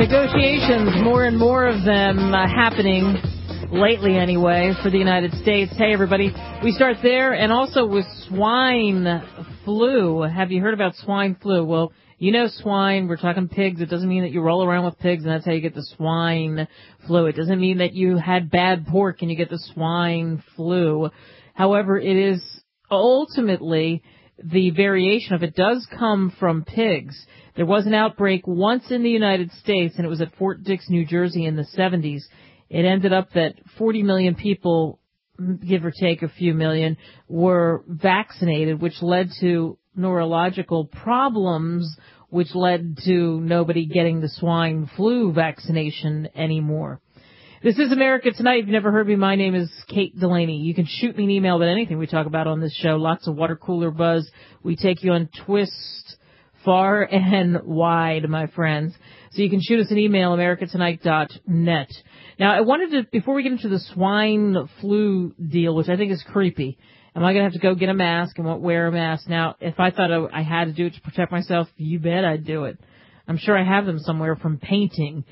Negotiations, more and more of them happening lately anyway for the United States. Hey, everybody. We start there and also with swine flu. Have you heard about swine flu? Well, you know swine, we're talking pigs. It doesn't mean that you roll around with pigs and that's how you get the swine flu. It doesn't mean that you had bad pork and you get the swine flu. However, it is ultimately the variation of it does come from pigs. There was an outbreak once in the United States, and it was at Fort Dix, New Jersey in the 70s. It ended up that 40 million people, give or take a few million, were vaccinated, which led to neurological problems, which led to nobody getting the swine flu vaccination anymore. This is America Tonight. If you've never heard me, my name is Kate Delaney. You can shoot me an email about anything we talk about on this show. Lots of water cooler buzz. We take you on twist far and wide, my friends. So you can shoot us an email, americatonight.net. Now, I wanted to, before we get into the swine flu deal, which I think is creepy, am I going to have to go get a mask and won't wear a mask? Now, if I thought I had to do it to protect myself, you bet I'd do it. I'm sure I have them somewhere from painting.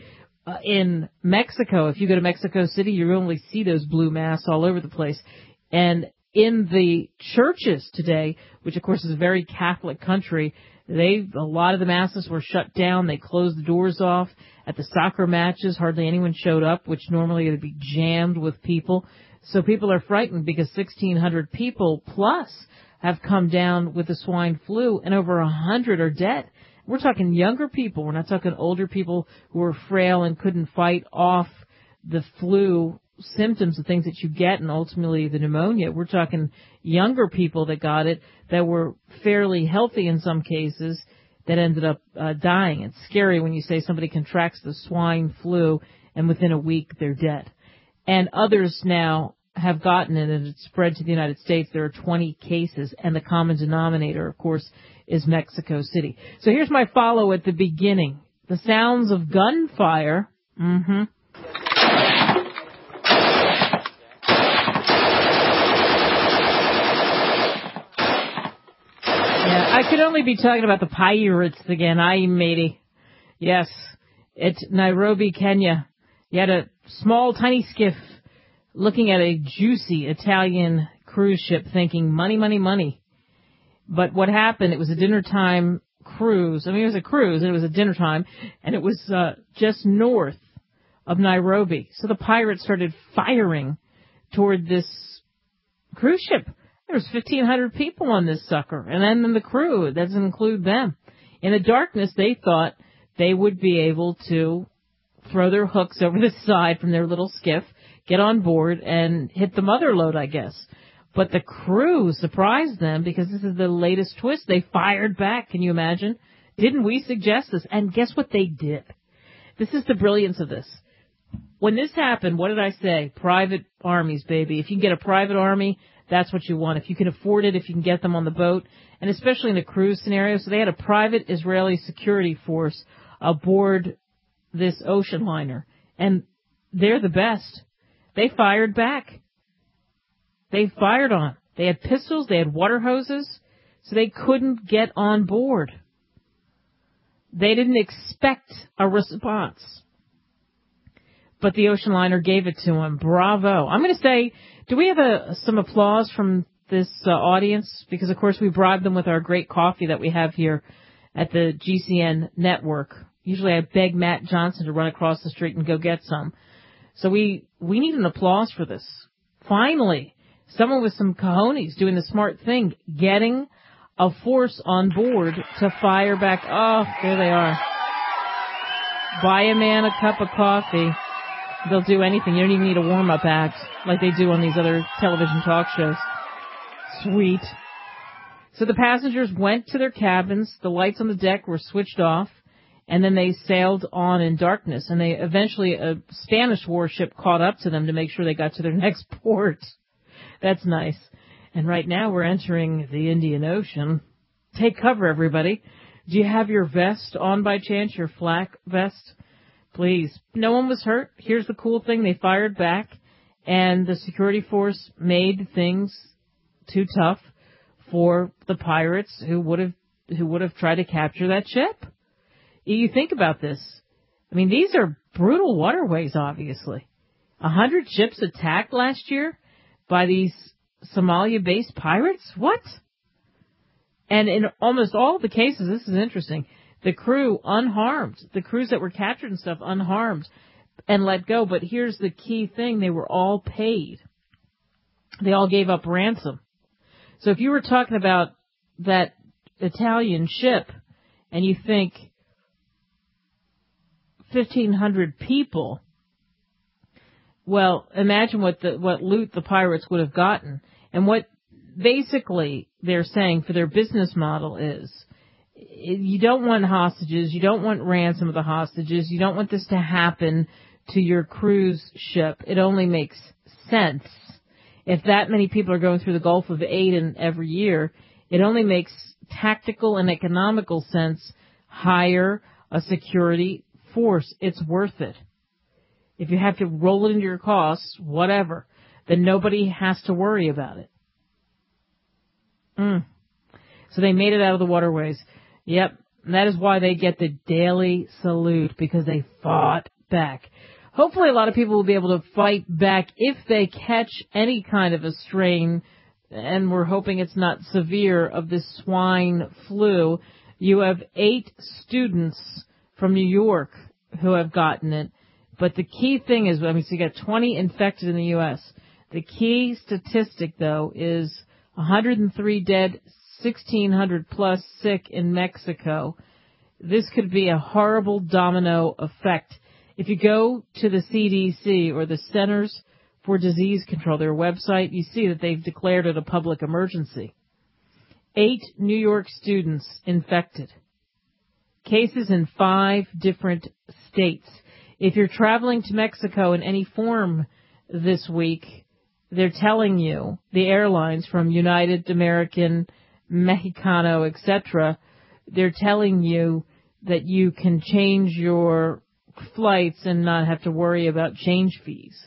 In Mexico, if you go to Mexico City, you only see those blue masks all over the place. And in the churches today, which of course is a very Catholic country, a lot of the masses were shut down. They closed the doors off. At the soccer matches, hardly anyone showed up, which normally would be jammed with people. So people are frightened because 1,600 people plus have come down with the swine flu, and over 100 are dead. We're talking younger people. We're not talking older people who are frail and couldn't fight off the flu symptoms, the things that you get, and ultimately the pneumonia. We're talking younger people that got it that were fairly healthy in some cases that ended up dying. It's scary when you say somebody contracts the swine flu and within a week they're dead. And others now have gotten it and it's spread to the United States. There are 20 cases, and the common denominator, of course, is Mexico City. So here's my follow at the beginning. The sounds of gunfire. Yeah, I could only be talking about the pirates again. Aye, matey. Yes, it's Nairobi, Kenya. You had a small, tiny skiff looking at a juicy Italian cruise ship thinking, money, money, money. But what happened, it was a dinner time cruise. I mean, it was a cruise, and it was a dinner time, and it was just north of Nairobi. So the pirates started firing toward this cruise ship. There was 1,500 people on this sucker, and then the crew, it doesn't include them. In the darkness, they thought they would be able to throw their hooks over the side from their little skiff, get on board, and hit the mother load, I guess. But the crew surprised them because this is the latest twist. They fired back. Can you imagine? Didn't we suggest this? And guess what they did? This is the brilliance of this. When this happened, what did I say? Private armies, baby. If you can get a private army, that's what you want. If you can afford it, if you can get them on the boat, and especially in a cruise scenario. So they had a private Israeli security force aboard this ocean liner. And they're the best. They fired back. They fired on. They had pistols, they had water hoses, so they couldn't get on board. They didn't expect a response. But the ocean liner gave it to them. Bravo. I'm going to say, do we have some applause from this audience? Because, of course, we bribe them with our great coffee that we have here at the GCN network. Usually I beg Matt Johnson to run across the street and go get some. So we need an applause for this. Finally, someone with some cojones doing the smart thing, getting a force on board to fire back. Oh, there they are. Buy a man a cup of coffee. They'll do anything. You don't even need a warm-up act like they do on these other television talk shows. Sweet. So the passengers went to their cabins. The lights on the deck were switched off. And then they sailed on in darkness. And they eventually, a Spanish warship caught up to them to make sure they got to their next port. That's nice. And right now we're entering the Indian Ocean. Take cover, everybody. Do you have your vest on by chance, your flak vest? Please. No one was hurt. Here's the cool thing. They fired back, and the security force made things too tough for the pirates who would have tried to capture that ship. You think about this. I mean, these are brutal waterways, obviously. 100 ships attacked last year by these Somalia-based pirates? What? And in almost all the cases, this is interesting, the crew unharmed. The crews that were captured and stuff unharmed and let go. But here's the key thing. They were all paid. They all gave up ransom. So if you were talking about that Italian ship and you think 1,500 people, well, imagine what loot the pirates would have gotten. And what basically they're saying for their business model is, you don't want hostages, you don't want ransom of the hostages, you don't want this to happen to your cruise ship. It only makes sense. If that many people are going through the Gulf of Aden every year, it only makes tactical and economical sense. Hire a security force. It's worth it. If you have to roll it into your costs, whatever, then nobody has to worry about it. So they made it out of the waterways. Yep, that is why they get the daily salute, because they fought back. Hopefully a lot of people will be able to fight back if they catch any kind of a strain, and we're hoping it's not severe, of this swine flu. You have 8 students from New York who have gotten it. But the key thing is, so you got 20 infected in the U.S. The key statistic, though, is 103 dead, 1,600 plus sick in Mexico. This could be a horrible domino effect. If you go to the CDC, or the Centers for Disease Control, their website, you see that they've declared it a public emergency. 8 New York students infected. Cases in 5 different states. If you're traveling to Mexico in any form this week, they're telling you, the airlines from United, American, Mexicano, etc., they're telling you that you can change your flights and not have to worry about change fees.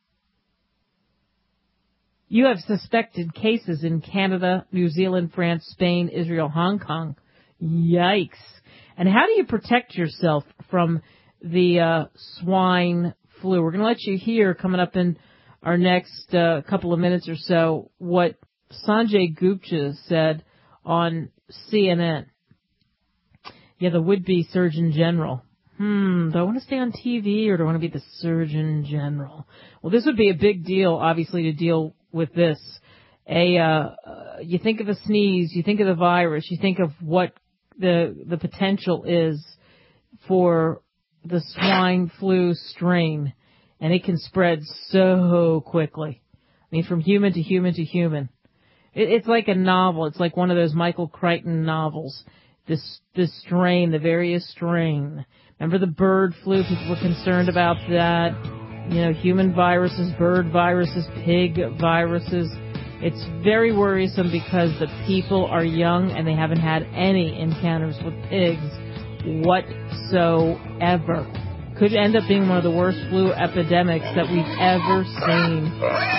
You have suspected cases in Canada, New Zealand, France, Spain, Israel, Hong Kong. Yikes. And how do you protect yourself from the swine flu? We're going to let you hear, coming up in our next couple of minutes or so, what Sanjay Gupta said on CNN. Yeah, the would-be Surgeon General. Do I want to stay on TV or do I want to be the Surgeon General? Well, this would be a big deal, obviously, to deal with this. You think of a sneeze, you think of the virus, you think of what the potential is for the swine flu strain, and it can spread so quickly. I mean, from human to human to human. It's like a novel. It's like one of those Michael Crichton novels. This strain, the various strain. Remember the bird flu? People were concerned about that. Human viruses, bird viruses, pig viruses. It's very worrisome because the people are young and they haven't had any encounters with pigs whatsoever. Could end up being one of the worst flu epidemics that we've ever seen.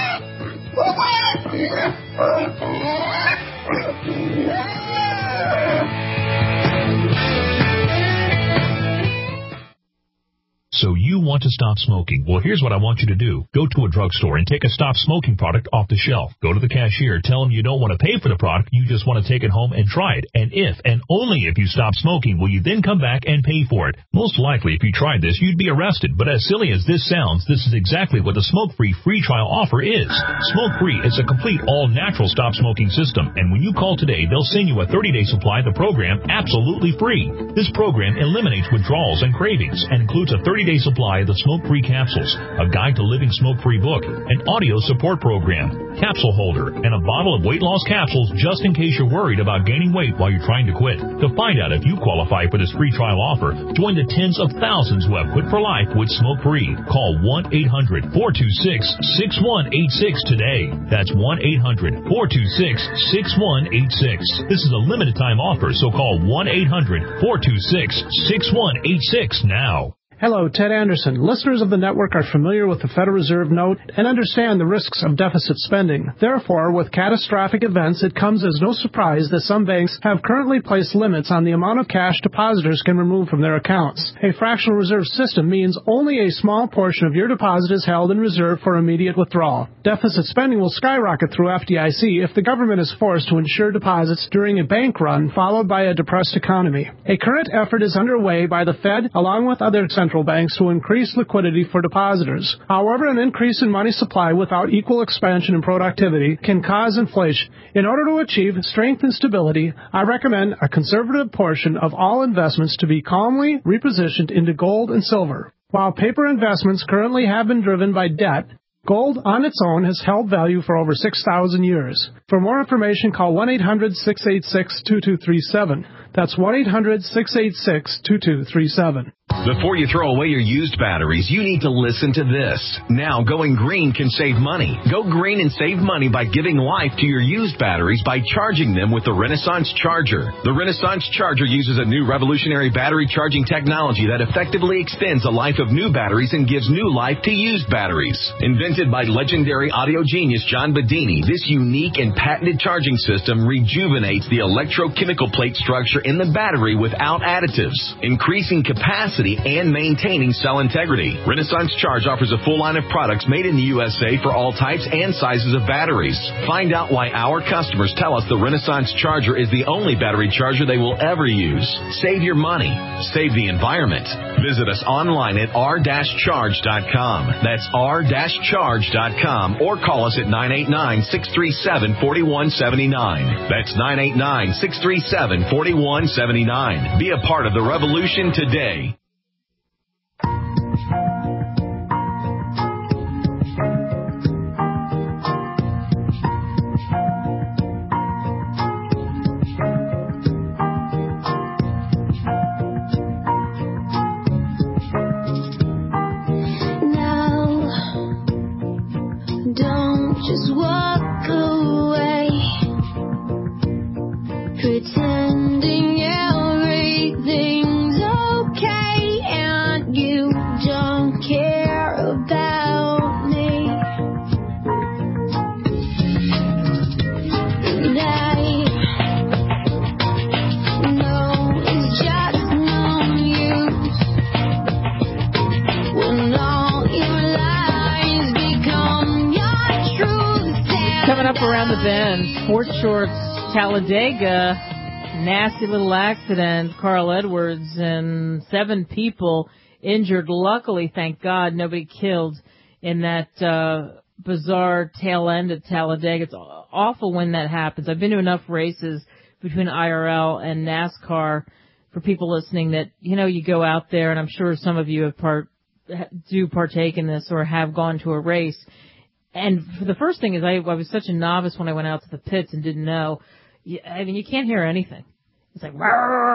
So you want to stop smoking. Well, here's what I want you to do. Go to a drugstore and take a stop smoking product off the shelf. Go to the cashier. Tell them you don't want to pay for the product. You just want to take it home and try it. And if, and only if you stop smoking, will you then come back and pay for it. Most likely, if you tried this, you'd be arrested. But as silly as this sounds, this is exactly what the Smoke-Free free trial offer is. Smoke-Free is a complete all-natural stop smoking system. And when you call today, they'll send you a 30-day supply of the program absolutely free. This program eliminates withdrawals and cravings and includes a 30-day supply of the Smoke-Free capsules, a guide to living smoke-free book, an audio support program, capsule holder, and a bottle of weight loss capsules just in case you're worried about gaining weight while you're trying to quit. To find out if you qualify for this free trial offer, join the tens of thousands who have quit for life with Smoke-Free. Call 1-800-426-6186 today. That's 1-800-426-6186. This is a limited time offer, so call 1-800-426-6186 now. Hello, Ted Anderson. Listeners of the network are familiar with the Federal Reserve note and understand the risks of deficit spending. Therefore, with catastrophic events, it comes as no surprise that some banks have currently placed limits on the amount of cash depositors can remove from their accounts. A fractional reserve system means only a small portion of your deposit is held in reserve for immediate withdrawal. Deficit spending will skyrocket through FDIC if the government is forced to insure deposits during a bank run followed by a depressed economy. A current effort is underway by the Fed along with other central banks to increase liquidity for depositors. However, an increase in money supply without equal expansion in productivity can cause inflation. In order to achieve strength and stability, I recommend a conservative portion of all investments to be calmly repositioned into gold and silver. While paper investments currently have been driven by debt, gold on its own has held value for over 6,000 years. For more information, call 1-800-686-2237. That's 1-800-686-2237. Before you throw away your used batteries, you need to listen to this. Now, going green can save money. Go green and save money by giving life to your used batteries by charging them with the Renaissance Charger. The Renaissance Charger uses a new revolutionary battery charging technology that effectively extends the life of new batteries and gives new life to used batteries. Invented by legendary audio genius John Bedini, this unique and patented charging system rejuvenates the electrochemical plate structure in the battery without additives, increasing capacity and maintaining cell integrity. Renaissance Charge offers a full line of products made in the USA for all types and sizes of batteries. Find out why our customers tell us the Renaissance Charger is the only battery charger they will ever use. Save your money. Save the environment. Visit us online at r-charge.com. That's r-charge.com or call us at 989-637-4179. That's 989-637-4179. Be a part of the revolution today. Just walk away, pretending everything's okay, and you don't care about me. And I know it's just no use when all your lies become your truth. Coming up around the bend, Sports Shorts, Talladega, nasty little accident. Carl Edwards and 7 people injured. Luckily, thank God, nobody killed in that bizarre tail end at Talladega. It's awful when that happens. I've been to enough races between IRL and NASCAR for people listening that, you know, you go out there, and I'm sure some of you have do partake in this or have gone to a race. And the first thing is I was such a novice when I went out to the pits and didn't know. I mean, you can't hear anything. It's like,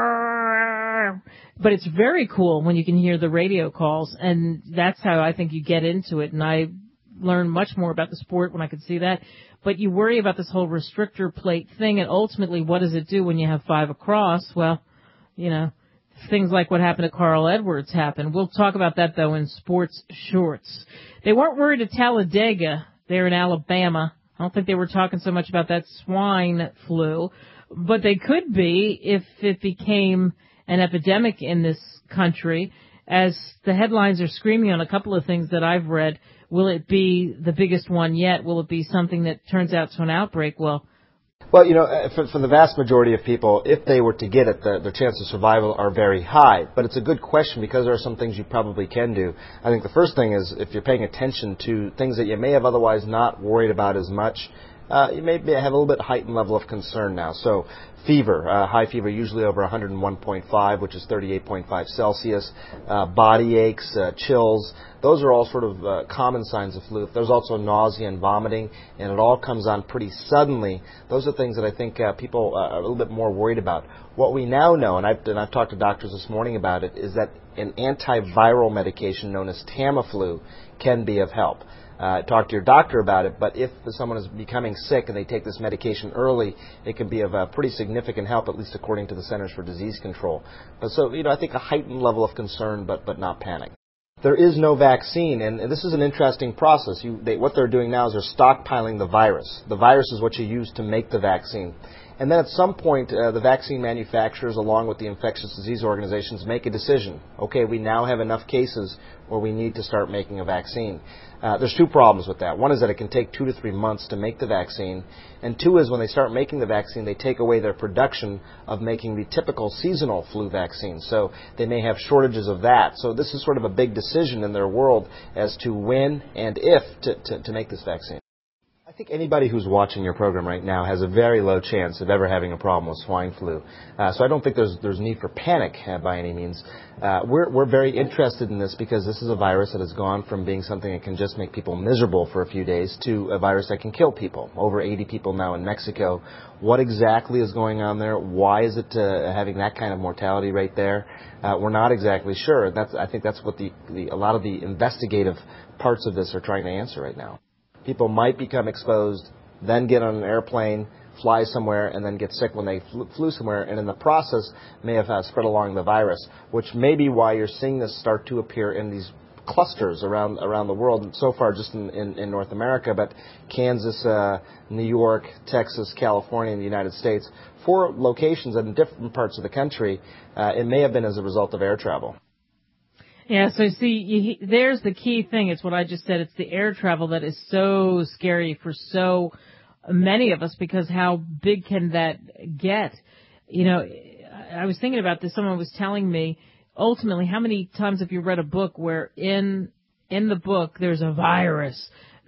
but it's very cool when you can hear the radio calls, and that's how I think you get into it. And I learned much more about the sport when I could see that. But you worry about this whole restrictor plate thing, and ultimately, what does it do when you have 5 across? Well, you know, things like what happened to Carl Edwards happen. We'll talk about that, though, in Sports Shorts. They weren't worried at Talladega there in Alabama. I don't think they were talking so much about that swine flu, but they could be if it became an epidemic in this country. As the headlines are screaming on a couple of things that I've read, will it be the biggest one yet? Will it be something that turns out to an outbreak? Well, you know, for the vast majority of people, if they were to get it, their chances of survival are very high. But it's a good question because there are some things you probably can do. I think the first thing is if you're paying attention to things that you may have otherwise not worried about as much, you may have a little bit heightened level of concern now. So fever, high fever, usually over 101.5, which is 38.5 Celsius, body aches, chills. Those are all sort of common signs of flu. There's also nausea and vomiting, and it all comes on pretty suddenly. Those are things that I think people are a little bit more worried about. What we now know, and I've talked to doctors this morning about it, is that an antiviral medication known as Tamiflu can be of help. Talk to your doctor about it, but if someone is becoming sick and they take this medication early, it can be of pretty significant help, at least according to the Centers for Disease Control. But so, you know, I think a heightened level of concern, but not panic. There is no vaccine, and this is an interesting process. What they're doing now is they're stockpiling the virus. The virus is what you use to make the vaccine. And then at some point, the vaccine manufacturers, along with the infectious disease organizations, make a decision. Okay, we now have enough cases where we need to start making a vaccine. There's two problems with that. One is that it can take 2 to 3 months to make the vaccine. And two is when they start making the vaccine, they take away their production of making the typical seasonal flu vaccine. So they may have shortages of that. So this is sort of a big decision in their world as to when and if to make this vaccine. I think anybody who's watching your program right now has a very low chance of ever having a problem with swine flu. So I don't think there's need for panic by any means. We're very interested in this because this is a virus that has gone from being something that can just make people miserable for a few days to a virus that can kill people. Over 80 people now in Mexico. What exactly is going on there? Why is it having that kind of mortality rate there? We're not exactly sure. I think that's what a lot of the investigative parts of this are trying to answer right now. People might become exposed, then get on an airplane, fly somewhere, and then get sick when they flew somewhere, and in the process may have spread along the virus, which may be why you're seeing this start to appear in these clusters around the world, so far just in North America, but Kansas, New York, Texas, California, and the United States, 4 locations in different parts of the country. It may have been as a result of air travel. Yeah, so see, there's the key thing. It's what I just said. It's the air travel that is so scary for so many of us, because how big can that get? You know, I was thinking about this. Someone was telling me, ultimately, how many times have you read a book where in the book there's a virus?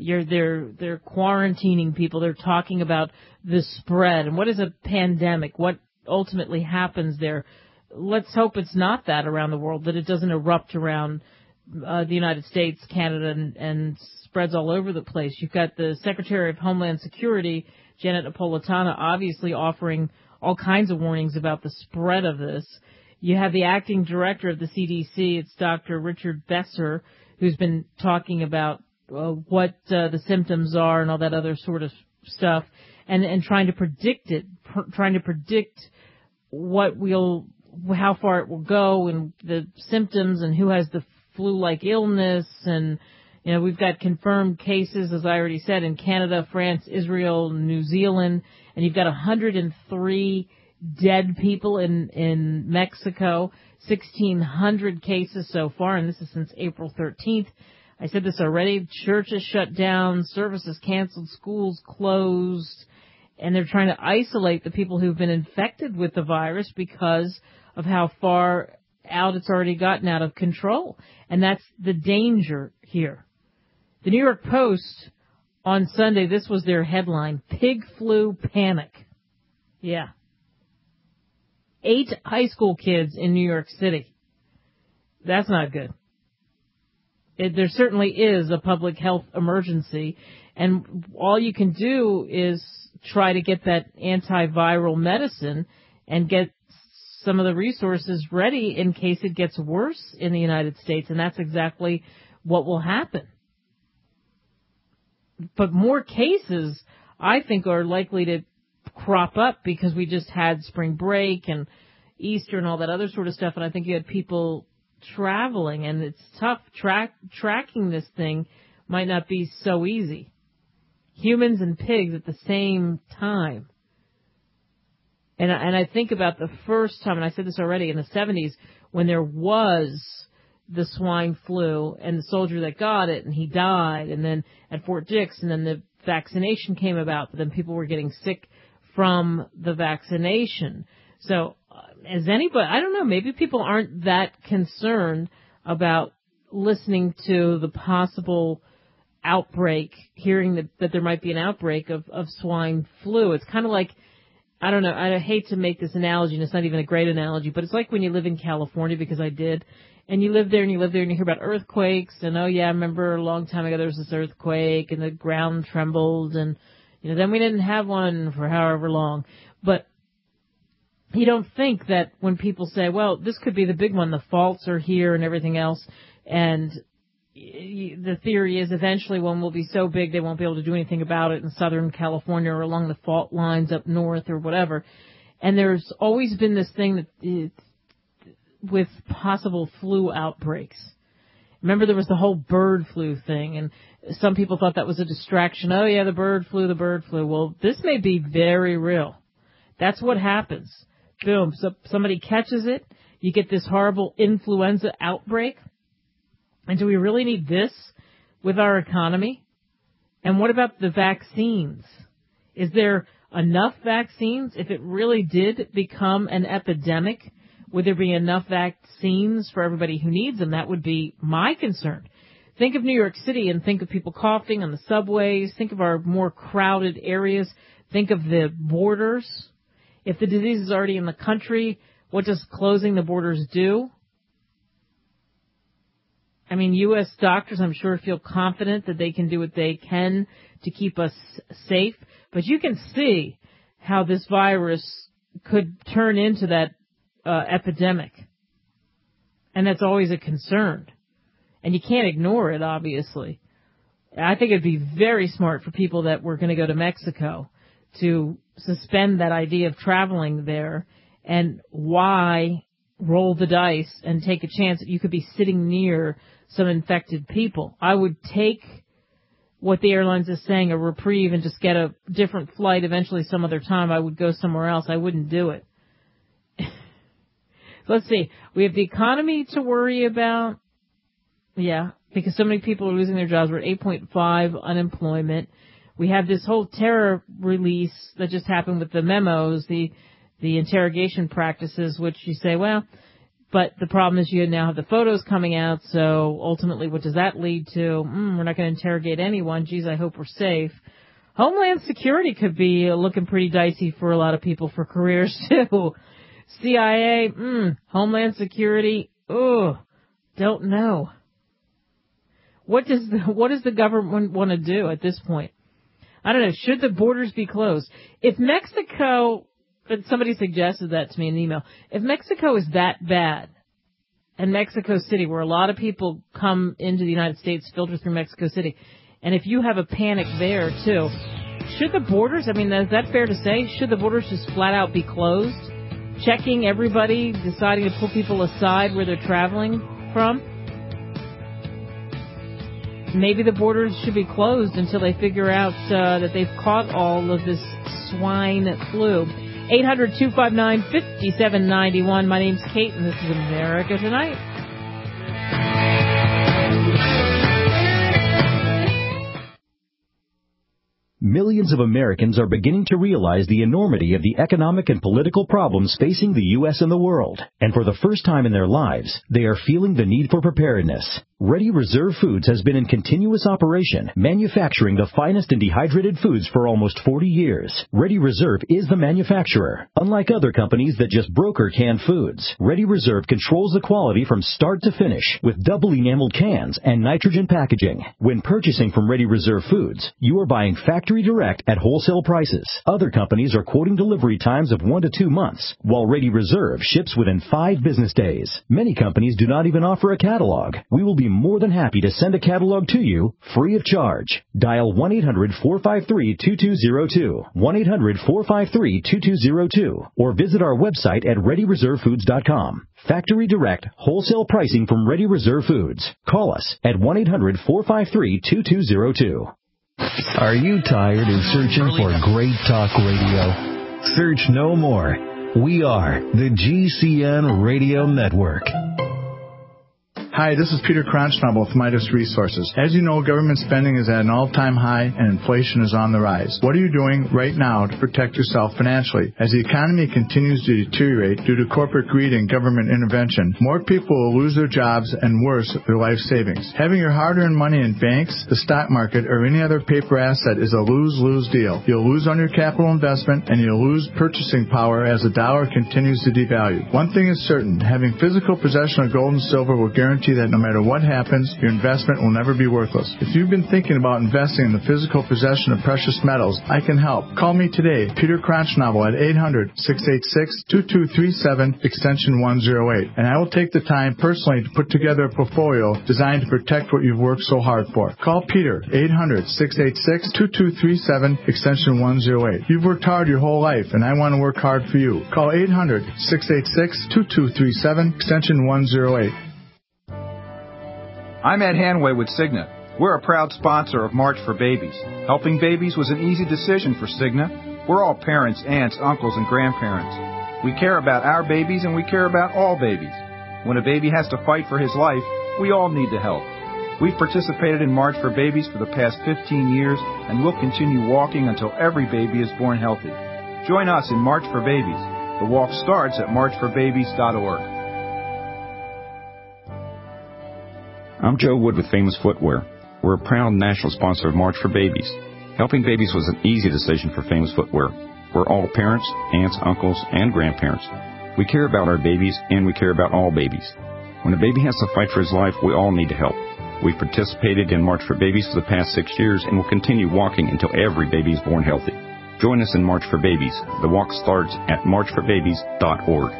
They're quarantining people. They're talking about the spread. And what is a pandemic? What ultimately happens there? Let's hope it's not that around the world, that it doesn't erupt around the United States, Canada, and spreads all over the place. You've got the Secretary of Homeland Security, Janet Napolitano, obviously offering all kinds of warnings about the spread of this. You have the acting director of the CDC, it's Dr. Richard Besser, who's been talking about what the symptoms are and all that other sort of stuff, and trying to predict it, trying to predict how far it will go and the symptoms and who has the flu-like illness. And, you know, we've got confirmed cases, as I already said, in Canada, France, Israel, New Zealand, and you've got 103 dead people in Mexico, 1,600 cases so far, and this is since April 13th. I said this already. Churches shut down, services canceled, schools closed, and they're trying to isolate the people who've been infected with the virus because of how far out it's already gotten out of control. And that's the danger here. The New York Post on Sunday, this was their headline, Pig Flu Panic. Yeah. 8 high school kids in New York City. That's not good. There certainly is a public health emergency, and all you can do is try to get that antiviral medicine and get some of the resources ready in case it gets worse in the United States, and that's exactly what will happen. But more cases, I think, are likely to crop up because we just had spring break and Easter and all that other sort of stuff, and I think you had people traveling, and it's tough. Tracking this thing might not be so easy. Humans and pigs at the same time. And I think about the first time, and I said this already, in the 70s, when there was the swine flu and the soldier that got it, and he died, and then at Fort Dix, and then the vaccination came about, but then people were getting sick from the vaccination. So, as anybody, I don't know, maybe people aren't that concerned about listening to the possible outbreak, hearing that there might be an outbreak of swine flu. It's kind of like, I don't know, I hate to make this analogy, and it's not even a great analogy, but it's like when you live in California, because I did, and you live there and you hear about earthquakes, and oh yeah, I remember a long time ago there was this earthquake, and the ground trembled, and then we didn't have one for however long. But you don't think that when people say, well, this could be the big one, the faults are here and everything else, and the theory is eventually one will be so big they won't be able to do anything about it in Southern California or along the fault lines up north or whatever. And there's always been this thing that with possible flu outbreaks. Remember there was the whole bird flu thing, and some people thought that was a distraction. Oh, yeah, the bird flu. Well, this may be very real. That's what happens. Boom, so somebody catches it. You get this horrible influenza outbreak. And do we really need this with our economy? And what about the vaccines? Is there enough vaccines? If it really did become an epidemic, would there be enough vaccines for everybody who needs them? That would be my concern. Think of New York City and think of people coughing on the subways. Think of our more crowded areas. Think of the borders. If the disease is already in the country, what does closing the borders do? I mean, U.S. doctors, I'm sure, feel confident that they can do what they can to keep us safe. But you can see how this virus could turn into that epidemic. And that's always a concern. And you can't ignore it, obviously. I think it'd be very smart for people that were going to go to Mexico to suspend that idea of traveling there. And why roll the dice and take a chance that you could be sitting near some infected people? I would take what the airlines is saying, a reprieve, and just get a different flight eventually some other time. I would go somewhere else. I wouldn't do it. Let's see. We have the economy to worry about. Yeah, because so many people are losing their jobs. We're at 8.5 unemployment. We have this whole terror release that just happened with the memos, the interrogation practices, which you say, well, but the problem is you now have the photos coming out, so ultimately what does that lead to? We're not going to interrogate anyone. Geez, I hope we're safe. Homeland Security could be looking pretty dicey for a lot of people for careers, too. CIA, Homeland Security, don't know. What does the government want to do at this point? I don't know. Should the borders be closed? If Mexico, somebody suggested that to me in an email, if Mexico is that bad, and Mexico City, where a lot of people come into the United States, filter through Mexico City, and if you have a panic there too, should the borders, I mean, is that fair to say? Should the borders just flat out be closed? Checking everybody, deciding to pull people aside where they're traveling from? Maybe the borders should be closed until they figure out that they've caught all of this swine flu. 800-259-5791. My name's Kate, and this is America Tonight. Millions of Americans are beginning to realize the enormity of the economic and political problems facing the U.S. and the world. And for the first time in their lives, they are feeling the need for preparedness. Ready Reserve Foods has been in continuous operation, manufacturing the finest and dehydrated foods for almost 40 years. Ready Reserve is the manufacturer. Unlike other companies that just broker canned foods, Ready Reserve controls the quality from start to finish with double enameled cans and nitrogen packaging. When purchasing from Ready Reserve Foods, you are buying factory direct at wholesale prices. Other companies are quoting delivery times of 1 to 2 months, while Ready Reserve ships within 5 business days. Many companies do not even offer a catalog. We will be more than happy to send a catalog to you free of charge. Dial 1-800-453-2202, 1-800-453-2202, or visit our website at ReadyReserveFoods.com. Factory direct, wholesale pricing from Ready Reserve Foods. Call us at 1-800-453-2202. Are you tired of searching for great talk radio? Search no more. We are the GCN Radio Network. Hi, this is Peter Kronschnabel with Midas Resources. As you know, government spending is at an all-time high and inflation is on the rise. What are you doing right now to protect yourself financially? As the economy continues to deteriorate due to corporate greed and government intervention, more people will lose their jobs and worse, their life savings. Having your hard-earned money in banks, the stock market, or any other paper asset is a lose-lose deal. You'll lose on your capital investment and you'll lose purchasing power as the dollar continues to devalue. One thing is certain, having physical possession of gold and silver will guarantee that no matter what happens, your investment will never be worthless. If you've been thinking about investing in the physical possession of precious metals, I can help. Call me today, Peter Kronschnabel, at 800-686-2237, extension 108, and I will take the time personally to put together a portfolio designed to protect what you've worked so hard for. Call Peter, 800-686-2237, extension 108. You've worked hard your whole life, and I want to work hard for you. Call 800-686-2237, extension 108. I'm Ed Hanway with Cigna. We're a proud sponsor of March for Babies. Helping babies was an easy decision for Cigna. We're all parents, aunts, uncles, and grandparents. We care about our babies and we care about all babies. When a baby has to fight for his life, we all need to help. We've participated in March for Babies for the past 15 years and we'll continue walking until every baby is born healthy. Join us in March for Babies. The walk starts at marchforbabies.org. I'm Joe Wood with Famous Footwear. We're a proud national sponsor of March for Babies. Helping babies was an easy decision for Famous Footwear. We're all parents, aunts, uncles, and grandparents. We care about our babies, and we care about all babies. When a baby has to fight for his life, we all need to help. We've participated in March for Babies for the past 6 years and will continue walking until every baby is born healthy. Join us in March for Babies. The walk starts at marchforbabies.org.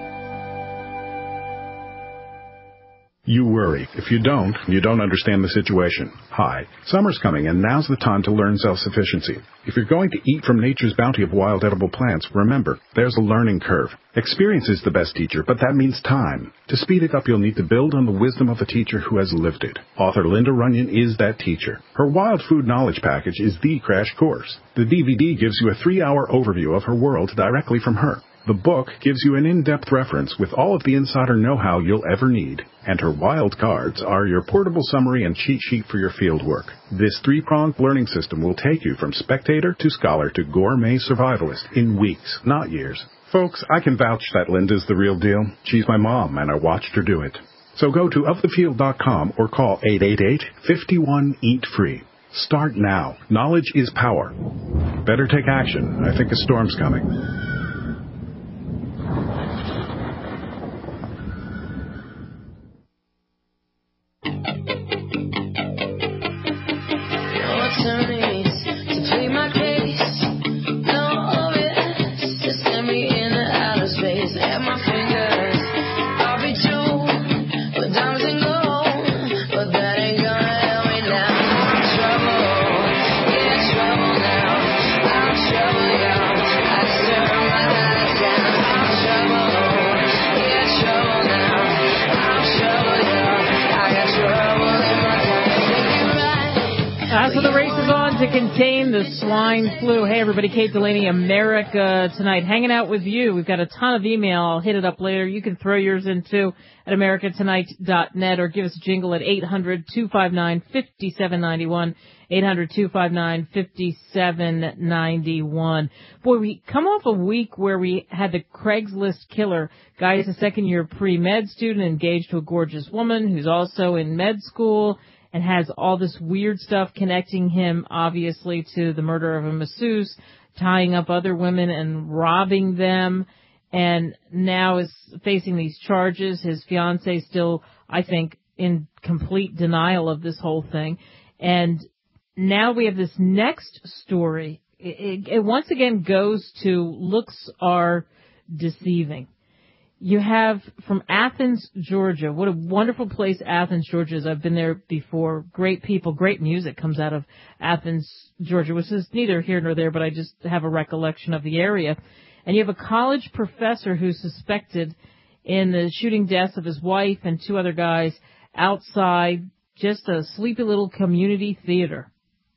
You worry. If you don't understand the situation. Hi, summer's coming and now's the time to learn self-sufficiency. If you're going to eat from nature's bounty of wild edible plants, remember, there's a learning curve. Experience is the best teacher, but that means time. To speed it up, you'll need to build on the wisdom of a teacher who has lived it. Author Linda Runyon is that teacher. Her Wild Food Knowledge Package is the crash course. The DVD gives you a 3-hour overview of her world directly from her. The book gives you an in-depth reference with all of the insider know-how you'll ever need. And her wild cards are your portable summary and cheat sheet for your field work. This 3-pronged learning system will take you from spectator to scholar to gourmet survivalist in weeks, not years. Folks, I can vouch that Linda's the real deal. She's my mom, and I watched her do it. So go to ofthefield.com or call 888-51-EAT-FREE. Start now. Knowledge is power. Better take action. I think a storm's coming. So the race is on to contain the swine flu. Hey, everybody, Kate Delaney, America Tonight, hanging out with you. We've got a ton of email. I'll hit it up later. You can throw yours in, too, at americatonight.net or give us a jingle at 800-259-5791, 800-259-5791. Boy, we come off a week where we had the Craigslist killer. Guy is a second-year pre-med student engaged to a gorgeous woman who's also in med school and has all this weird stuff connecting him, obviously, to the murder of a masseuse, tying up other women and robbing them, and now is facing these charges. His fiancée still, I think, in complete denial of this whole thing. And now we have this next story. It once again goes to looks are deceiving. You have from Athens, Georgia. What a wonderful place Athens, Georgia is. I've been there before. Great people, great music comes out of Athens, Georgia, which is neither here nor there, but I just have a recollection of the area. And you have a college professor who's suspected in the shooting deaths of his wife and 2 other guys outside just a sleepy little community theater.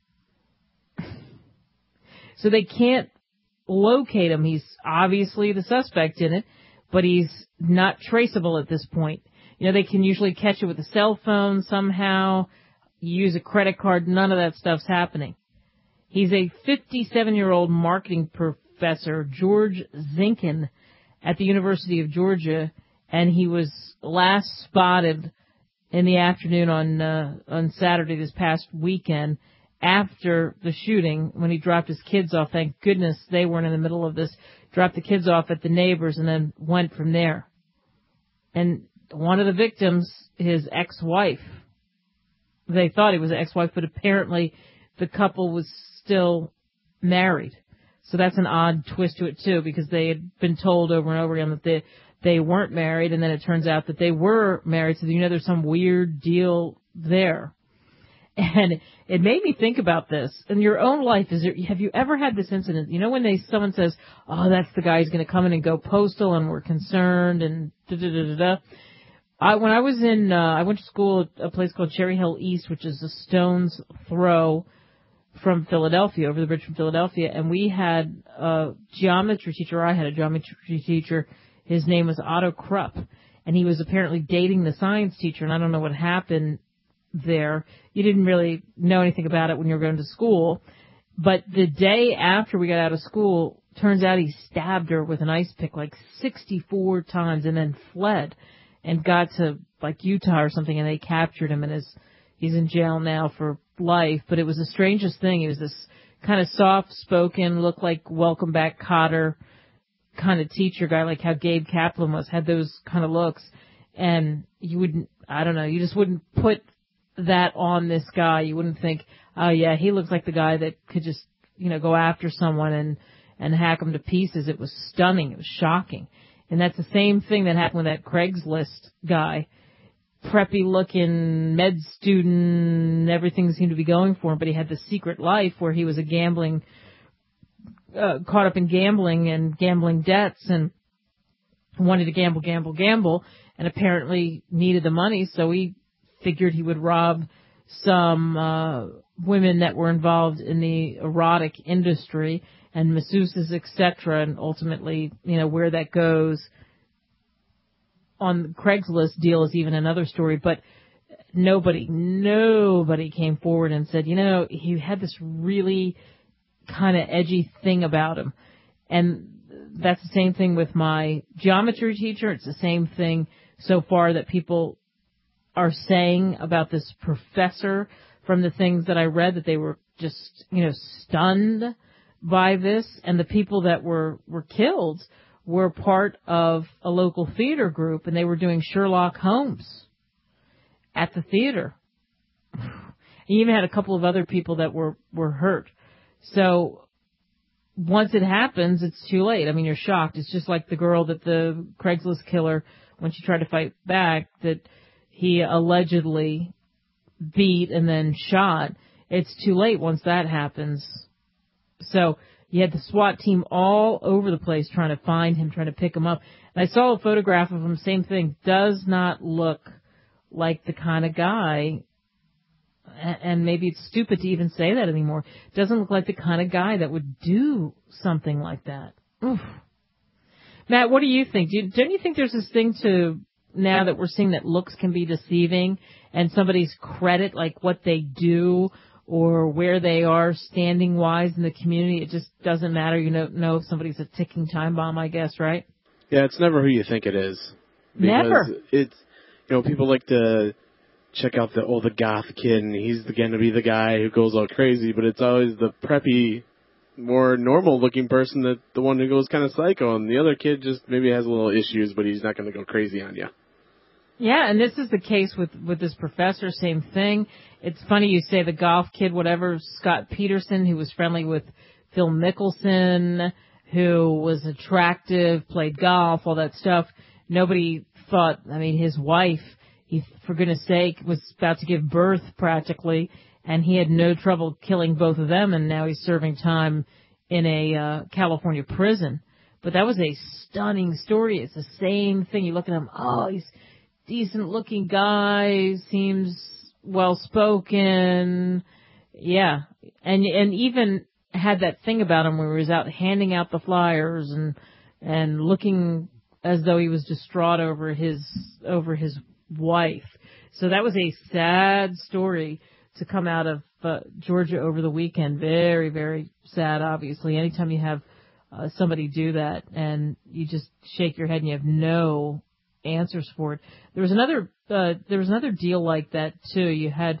So they can't locate him. He's obviously the suspect in it, but he's not traceable at this point. You know, they can usually catch it with a cell phone somehow, use a credit card. None of that stuff's happening. He's a 57-year-old marketing professor, George Zinkin, at the University of Georgia, and he was last spotted in the afternoon on Saturday this past weekend after the shooting when he dropped his kids off. Thank goodness they weren't in the middle of this. Dropped the kids off at the neighbors and then went from there. And one of the victims, his ex-wife, they thought he was an ex-wife, but apparently the couple was still married. So that's an odd twist to it, too, because they had been told over and over again that they weren't married, and then it turns out that they were married, so there's some weird deal there. And it made me think about this. In your own life, have you ever had this incident? You know, when someone says, oh, that's the guy who's going to come in and go postal and we're concerned and da-da-da-da-da. When I was in, I went to school at a place called Cherry Hill East, which is a stone's throw from Philadelphia, over the bridge from Philadelphia, and we had a geometry teacher. I had a geometry teacher. His name was Otto Krupp, and he was apparently dating the science teacher, and I don't know what happened there. You didn't really know anything about it when you were going to school, but the day after we got out of school, turns out he stabbed her with an ice pick like 64 times and then fled and got to like Utah or something, and they captured him, and he's in jail now for life. But it was the strangest thing. He was this kind of soft-spoken, looked like Welcome Back Kotter kind of teacher guy, like how Gabe Kaplan was, had those kind of looks. And you wouldn't, I don't know, you just wouldn't put that on this guy. You wouldn't think, oh yeah, he looks like the guy that could just, go after someone and hack them to pieces. It was stunning. It was shocking. And that's the same thing that happened with that Craigslist guy. Preppy looking, med student, everything seemed to be going for him, but he had the secret life where he was caught up in gambling and gambling debts and wanted to gamble, and apparently needed the money, so he figured he would rob some women that were involved in the erotic industry and masseuses, etc., and ultimately, where that goes on the Craigslist deal is even another story, but nobody came forward and said, he had this really kind of edgy thing about him. And that's the same thing with my geometry teacher. It's the same thing so far that people are saying about this professor from the things that I read, that they were just, stunned by this. And the people that were killed were part of a local theater group, and they were doing Sherlock Holmes at the theater. You even had a couple of other people that were hurt. So once it happens, it's too late. I mean, you're shocked. It's just like the girl that the Craigslist killer, when she tried to fight back, that he allegedly beat and then shot. It's too late once that happens. So you had the SWAT team all over the place trying to find him, trying to pick him up. And I saw a photograph of him, same thing. Does not look like the kind of guy, and maybe it's stupid to even say that anymore, doesn't look like the kind of guy that would do something like that. Oof. Matt, what do you think? Don't you think there's this thing to, now that we're seeing that looks can be deceiving, and somebody's credit, like what they do or where they are standing-wise in the community, it just doesn't matter. You know if somebody's a ticking time bomb, I guess, right? Yeah, it's never who you think it is. Never. It's, people like to check out the goth kid, and he's going to be the guy who goes all crazy, but it's always the preppy, more normal-looking person, that the one who goes kind of psycho, and the other kid just maybe has a little issues, but he's not going to go crazy on you. Yeah, and this is the case with this professor, same thing. It's funny you say the golf kid, whatever, Scott Peterson, who was friendly with Phil Mickelson, who was attractive, played golf, all that stuff. Nobody thought, his wife, he, for goodness sake, was about to give birth practically, and he had no trouble killing both of them, and now he's serving time in a California prison. But that was a stunning story. It's the same thing. You look at him, he's decent-looking guy, seems well-spoken, yeah, and even had that thing about him where he was out handing out the flyers and looking as though he was distraught over his wife. So that was a sad story to come out of Georgia over the weekend. Very, very sad, obviously. Anytime you have somebody do that and you just shake your head and you have no answers for it. There was another deal like that too. You had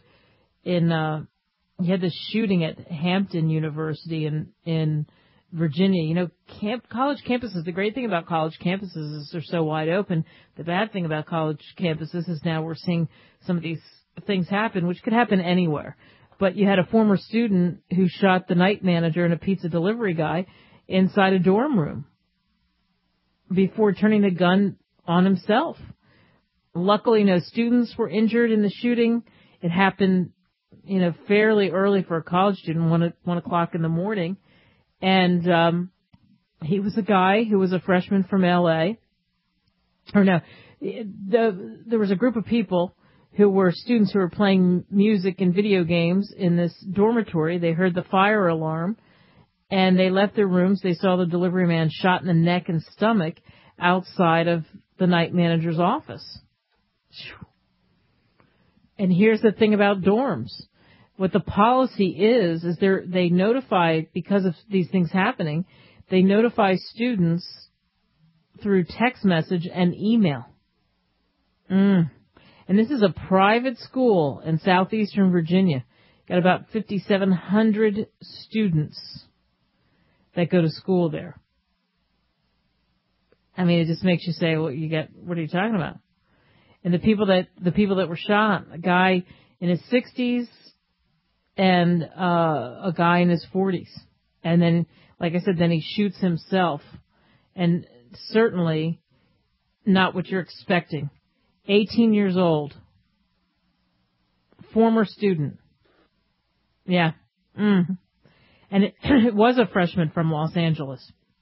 this shooting at Hampton University in Virginia. College campuses, the great thing about college campuses is they're so wide open. The bad thing about college campuses is now we're seeing some of these things happen, which could happen anywhere. But you had a former student who shot the night manager and a pizza delivery guy inside a dorm room before turning the gun on himself. Luckily, no students were injured in the shooting. It happened, fairly early for a college student, 1 o'clock in the morning. And he was a guy who was a freshman from L.A. Or no, There was a group of people who were students who were playing music and video games in this dormitory. They heard the fire alarm, and they left their rooms. They saw the delivery man shot in the neck and stomach outside of the night manager's office. And here's the thing about dorms. What the policy is they notify, because of these things happening, they notify students through text message and email. And this is a private school in southeastern Virginia. Got about 5,700 students that go to school there. I mean, it just makes you say, well, what are you talking about? And the people that were shot, a guy in his 60s and a guy in his 40s. And then, like I said, then he shoots himself. And certainly not what you're expecting. 18 years old. Former student. Yeah. And it was a freshman from Los Angeles.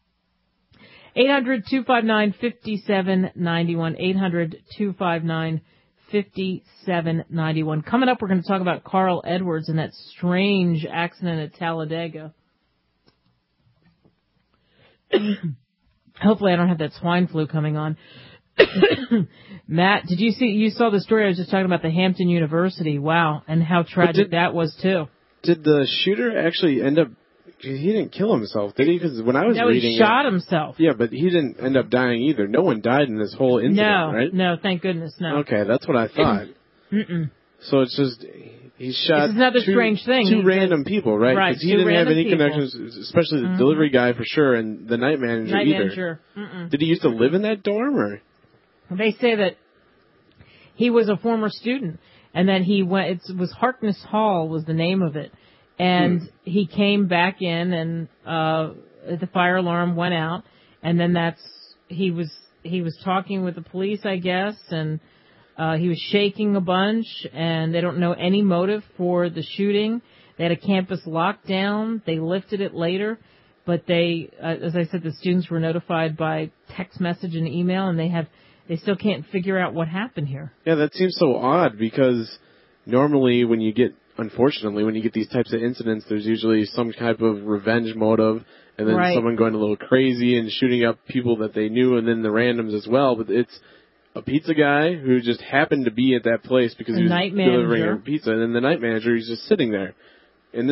800-259-5791. 800-259-5791. Coming up, we're going to talk about Carl Edwards and that strange accident at Talladega. Hopefully I don't have that swine flu coming on. Matt, you saw the story I was just talking about, the Hampton University. Wow. And how tragic that was too. Did the shooter actually end up, he didn't kill himself, did he? Because when I was reading he shot himself. Yeah, but he didn't end up dying either. No one died in this whole incident, right? No, thank goodness, no. Okay, that's what I thought. So it's just, he shot this is another strange thing. Two random people, right? Right, Because he didn't have any connections, especially the delivery guy for sure, and the night manager either. Did he used to live in that dorm, or? They say that he was a former student, and then he went. It was Harkness Hall was the name of it, and he came back in, and the fire alarm went out, and then he was talking with the police, I guess, and he was shaking a bunch, and they don't know any motive for the shooting. They had a campus lockdown. They lifted it later, but they, as I said, the students were notified by text message and email, and they still can't figure out what happened here. Yeah, that seems so odd because normally when you get these types of incidents, there's usually some type of revenge motive and then someone going a little crazy and shooting up people that they knew and then the randoms as well. But it's a pizza guy who just happened to be at that place because he was delivering her pizza, and then the night manager, he's just sitting there. And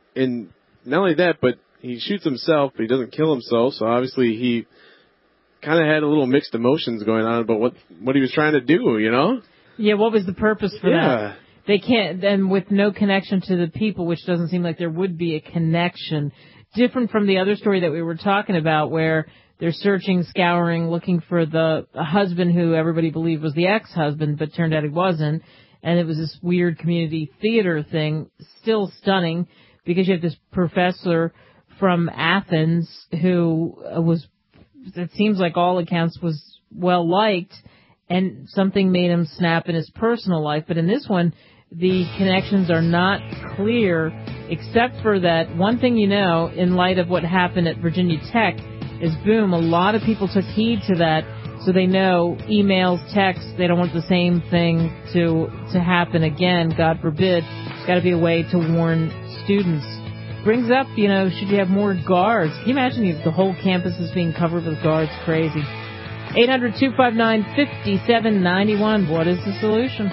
not only that, but he shoots himself, but he doesn't kill himself, so obviously he kind of had a little mixed emotions going on about what he was trying to do, you know? Yeah, what was the purpose for that? They can't, then with no connection to the people, which doesn't seem like there would be a connection. Different from the other story that we were talking about where they're searching, scouring, looking for the husband who everybody believed was the ex-husband, but turned out he wasn't. And it was this weird community theater thing, still stunning, because you have this professor from Athens who it seems like all accounts was well liked, and something made him snap in his personal life. But in this one, the connections are not clear, except for that one thing in light of what happened at Virginia Tech is, boom, a lot of people took heed to that, so they know emails, texts, they don't want the same thing to happen again, God forbid. There's got to be a way to warn students. Brings up, should you have more guards? Can you imagine if the whole campus is being covered with guards? Crazy. 800-259-5791. What is the solution?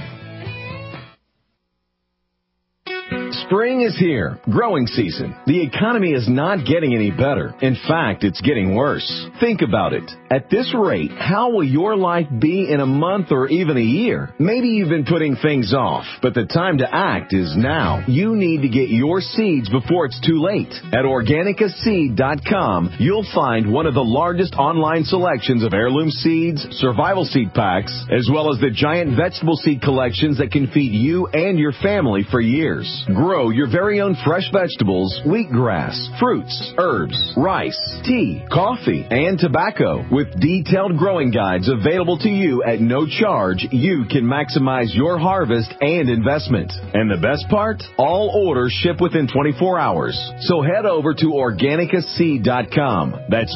Spring is here. Growing season. The economy is not getting any better. In fact, it's getting worse. Think about it. At this rate, how will your life be in a month or even a year? Maybe you've been putting things off, but the time to act is now. You need to get your seeds before it's too late. At OrganicaSeed.com, you'll find one of the largest online selections of heirloom seeds, survival seed packs, as well as the giant vegetable seed collections that can feed you and your family for years. Grow grow your very own fresh vegetables, wheatgrass, fruits, herbs, rice, tea, coffee, and tobacco. With detailed growing guides available to you at no charge, you can maximize your harvest and investment. And the best part? All orders ship within 24 hours. So head over to organicaseed.com. That's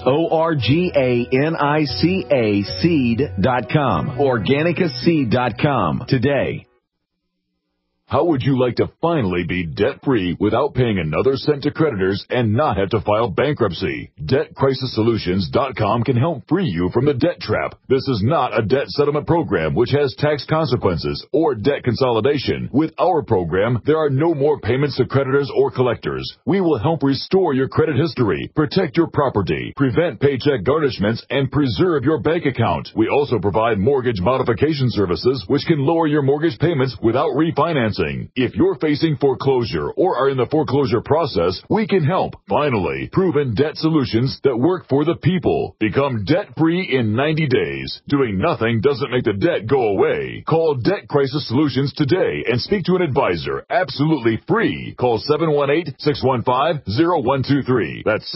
ORGANICA seed.com. Organicaseed.com today. How would you like to finally be debt-free without paying another cent to creditors and not have to file bankruptcy? DebtCrisisSolutions.com can help free you from the debt trap. This is not a debt settlement program which has tax consequences or debt consolidation. With our program, there are no more payments to creditors or collectors. We will help restore your credit history, protect your property, prevent paycheck garnishments, and preserve your bank account. We also provide mortgage modification services which can lower your mortgage payments without refinancing. If you're facing foreclosure or are in the foreclosure process, we can help. Finally, proven debt solutions that work for the people. Become debt-free in 90 days. Doing nothing doesn't make the debt go away. Call Debt Crisis Solutions today and speak to an advisor absolutely free. Call 718-615-0123. That's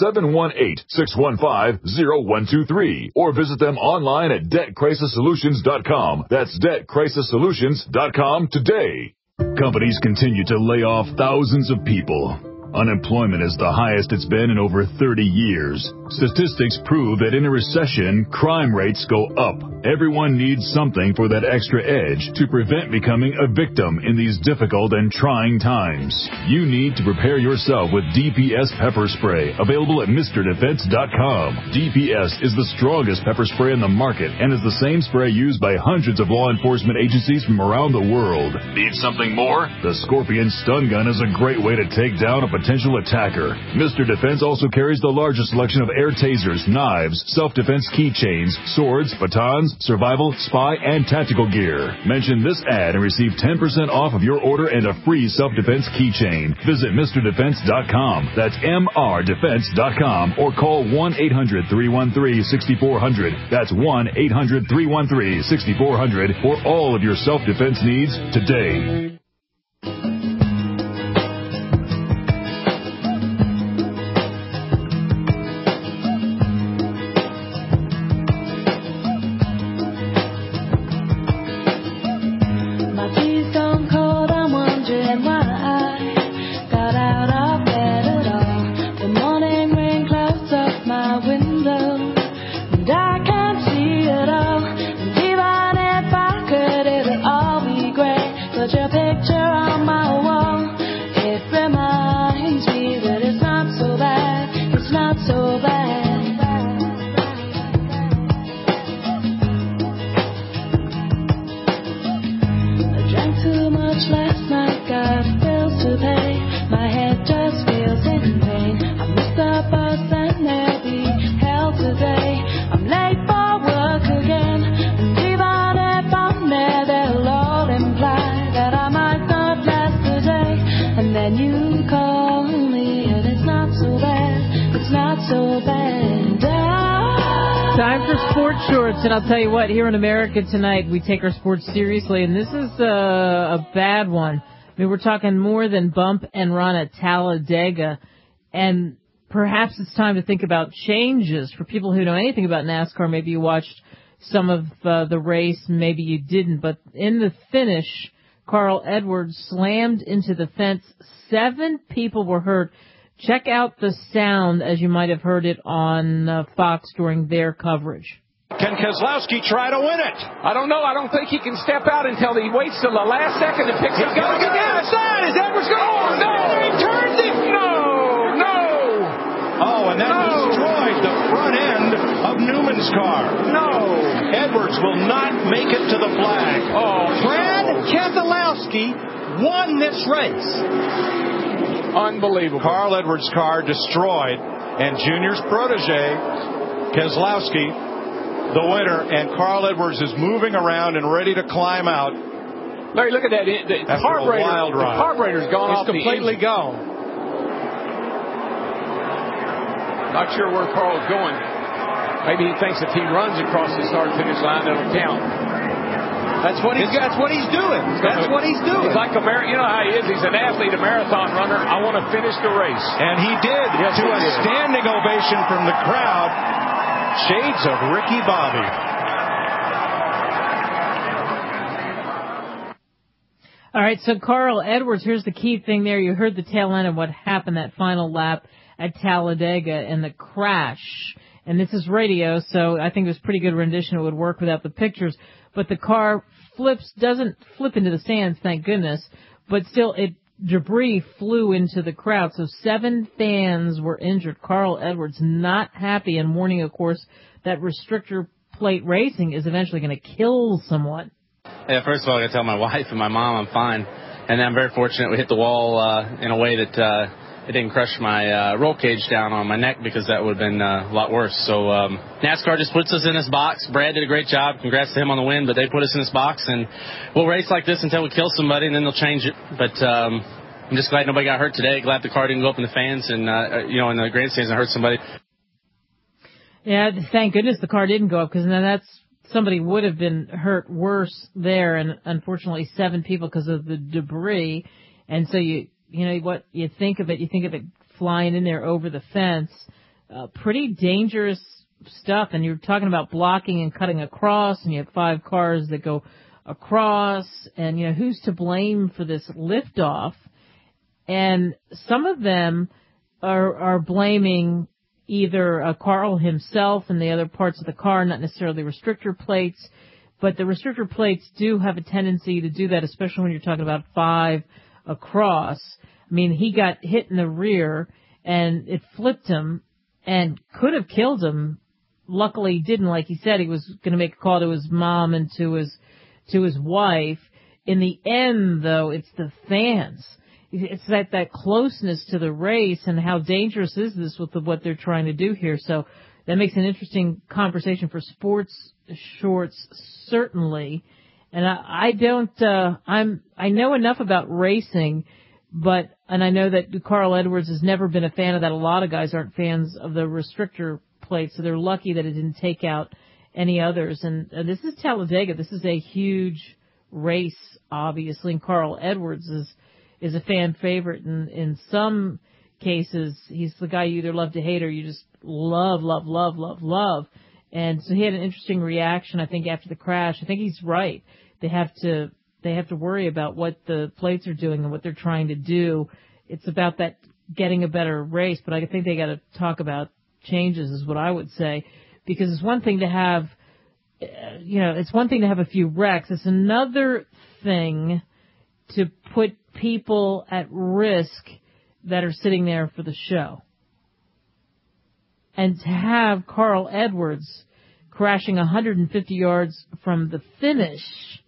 718-615-0123. Or visit them online at DebtCrisisSolutions.com. That's DebtCrisisSolutions.com today. Companies continue to lay off thousands of people. Unemployment is the highest it's been in over 30 years. Statistics prove that in a recession, crime rates go up. Everyone needs something for that extra edge to prevent becoming a victim in these difficult and trying times. You need to prepare yourself with DPS pepper spray, available at MrDefense.com. DPS is the strongest pepper spray in the market and is the same spray used by hundreds of law enforcement agencies from around the world. Need something more? The Scorpion Stun Gun is a great way to take down a potential attacker. Mr. Defense also carries the largest selection of air tasers, knives, self-defense keychains, swords, batons, survival, spy, and tactical gear. Mention this ad and receive 10% off of your order and a free self-defense keychain. Visit MrDefense.com. That's MRDefense.com or call 1-800-313-6400. That's 1-800-313-6400 for all of your self-defense needs today. And I'll tell you what, here in America tonight, we take our sports seriously, and this is a bad one. I mean, we're talking more than bump and run at Talladega, and perhaps it's time to think about changes for people who know anything about NASCAR. Maybe you watched some of the race, maybe you didn't, but in the finish, Carl Edwards slammed into the fence. 7 people were hurt. Check out the sound as you might have heard it on Fox during their coverage. Can Keselowski try to win it? I don't know. I don't think he can step out until he waits till the last second to pick up. He's going to get down outside. Is Edwards going? Oh, no. He turns it. No. Oh, and that destroyed the front end of Newman's car. No. Edwards will not make it to the flag. Oh, Brad Keselowski won this race. Unbelievable. Carl Edwards' car destroyed, and Junior's protege, Keselowski, the winner, and Carl Edwards is moving around and ready to climb out. Larry, look at that. The carburetor's gone off. It's completely gone. Not sure where Carl's going. Maybe he thinks if he runs across the start-finish line, it'll count. That's what he's doing. That's what he's doing. He's like you know how he is. He's an athlete, a marathon runner. I want to finish the race. And he did, to a standing ovation from the crowd. Shades of Ricky Bobby. All right, so Carl Edwards, here's the key thing there. You heard the tail end of what happened that final lap at Talladega and the crash. And this is radio, so I think it was pretty good rendition. It would work without the pictures. But the car doesn't flip into the stands, thank goodness. But still, debris flew into the crowd. So 7 fans were injured. Carl Edwards not happy and warning, of course, that restrictor plate racing is eventually going to kill someone. Yeah, first of all, I got to tell my wife and my mom I'm fine. And I'm very fortunate we hit the wall in a way that it didn't crush my roll cage down on my neck, because that would have been a lot worse. So NASCAR just puts us in this box. Brad did a great job. Congrats to him on the win, but they put us in this box, and we'll race like this until we kill somebody, and then they'll change it. But I'm just glad nobody got hurt today. Glad the car didn't go up in the fans and, in the grandstands and hurt somebody. Yeah, thank goodness the car didn't go up, because then somebody would have been hurt worse there, and unfortunately 7 people because of the debris. And so you think of it flying in there over the fence. Pretty dangerous stuff. And you're talking about blocking and cutting across, and you have 5 cars that go across, and who's to blame for this liftoff? And some of them are blaming either Carl himself and the other parts of the car, not necessarily restrictor plates, but the restrictor plates do have a tendency to do that, especially when you're talking about 5 across. I mean, he got hit in the rear and it flipped him and could have killed him. Luckily he didn't. Like he said, he was going to make a call to his mom and to his wife. In the end, though, it's the fans. It's that closeness to the race, and how dangerous is this with what they're trying to do here. So that makes an interesting conversation for sports shorts, certainly. And I know enough about racing, and I know that Carl Edwards has never been a fan of that. A lot of guys aren't fans of the restrictor plate, so they're lucky that it didn't take out any others. And this is Talladega. This is a huge race, obviously, and Carl Edwards is a fan favorite. In some cases, he's the guy you either love to hate or you just love. And so he had an interesting reaction, I think, after the crash. I think he's right. They have to worry about what the plates are doing and what they're trying to do. It's about that getting a better race, but I think they got to talk about changes, is what I would say, because it's one thing to have, it's one thing to have a few wrecks. It's another thing to put people at risk that are sitting there for the show. And to have Carl Edwards crashing 150 yards from the finish,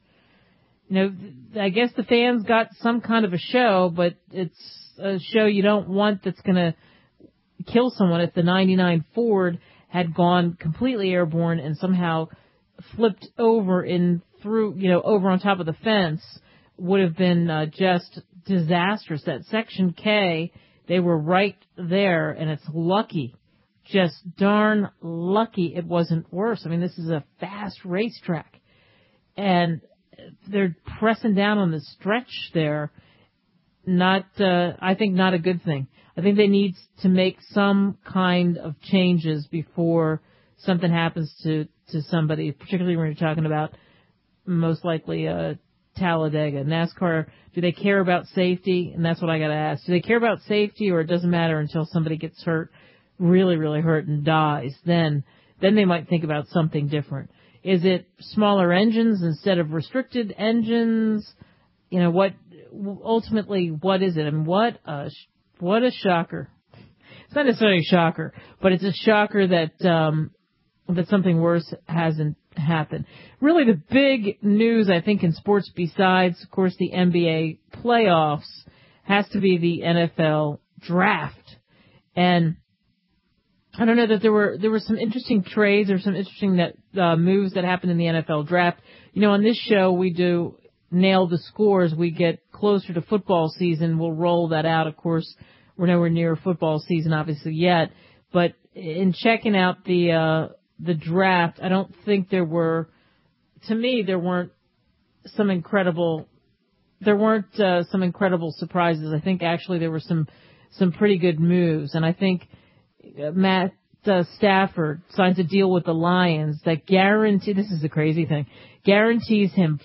I guess the fans got some kind of a show, but it's a show you don't want that's going to kill someone. If the 99 Ford had gone completely airborne and somehow flipped over over on top of the fence, would have been just disastrous. That Section K, they were right there, and it's lucky, just darn lucky it wasn't worse. I mean, this is a fast racetrack, and they're pressing down on the stretch there. I think not a good thing. I think they need to make some kind of changes before something happens to somebody, particularly when you're talking about most likely Talladega. NASCAR, do they care about safety? And that's what I got to ask. Do they care about safety, or it doesn't matter until somebody gets hurt, really, really hurt, and dies? Then they might think about something different. Is it smaller engines instead of restricted engines? Ultimately, what is it? And what a shocker. It's not necessarily a shocker, but it's a shocker that something worse hasn't happened. Really, the big news, I think, in sports, besides, of course, the NBA playoffs, has to be the NFL draft. And I don't know that there were some interesting trades or some interesting moves that happened in the NFL draft. On this show, we do nail the scores. We get closer to football season. We'll roll that out. Of course, we're nowhere near football season, obviously, yet. But in checking out the draft, I don't think there weren't some incredible surprises. I think actually there were some pretty good moves, and I think Matt Stafford signs a deal with the Lions that this is the crazy thing, guarantees him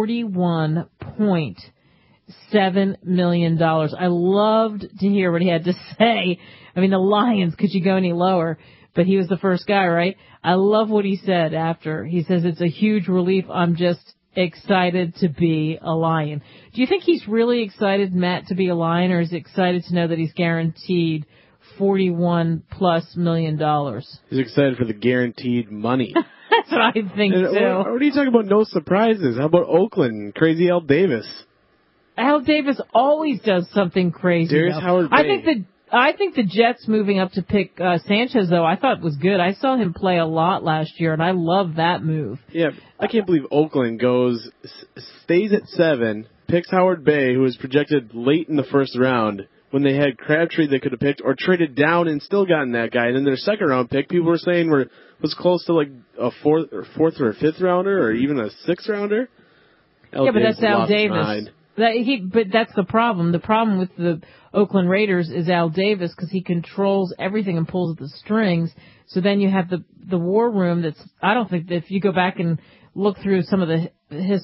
$41.7 million. I loved to hear what he had to say. I mean, the Lions, could you go any lower? But he was the first guy, right? I love what he said after. He says, it's a huge relief. I'm just excited to be a Lion. Do you think he's really excited, Matt, to be a Lion, or is he excited to know that he's guaranteed $41+ million? He's excited for the guaranteed money. That's what I think, too. What are you talking about? No surprises. How about Oakland? Crazy Al Davis. Al Davis always does something crazy. Darius Howard-Bay. I think the Jets moving up to pick Sanchez, though, I thought was good. I saw him play a lot last year, and I love that move. Yeah, I can't believe Oakland stays at 7, picks Howard-Bay, who was projected late in the first round, when they had Crabtree they could have picked, or traded down and still gotten that guy. And then their second round pick, people were saying was close to like a fourth or fifth rounder, or even a sixth rounder. But that's Al Davis. But that's the problem. The problem with the Oakland Raiders is Al Davis, because he controls everything and pulls the strings. So then you have the war room I don't think that if you go back and look through some of the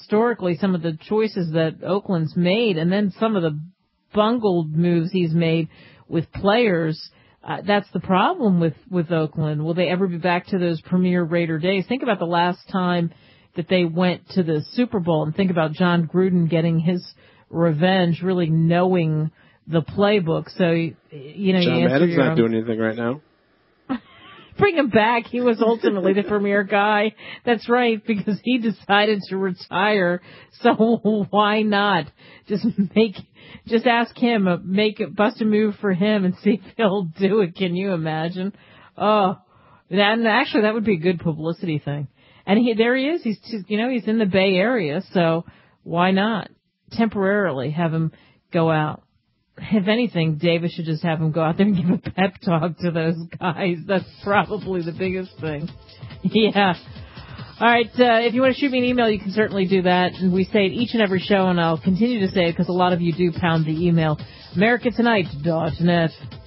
choices that Oakland's made, and then some of the bungled moves he's made with players, that's the problem with Oakland. Will they ever be back to those premier Raider days? Think about the last time that they went to the Super Bowl, and think about John Gruden getting his revenge, really knowing the playbook. So, John Madden's not doing anything right now. Bring him back. He was ultimately the premier guy. That's right, because he decided to retire. So why not just ask him, bust a move for him and see if he'll do it. Can you imagine? Oh, and actually that would be a good publicity thing. And there he is. He's in the Bay Area, so why not temporarily have him go out? If anything, Davis should just have him go out there and give a pep talk to those guys. That's probably the biggest thing. Yeah. All right. If you want to shoot me an email, you can certainly do that. And we say it each and every show, and I'll continue to say it because a lot of you do pound the email. AmericaTonight.net.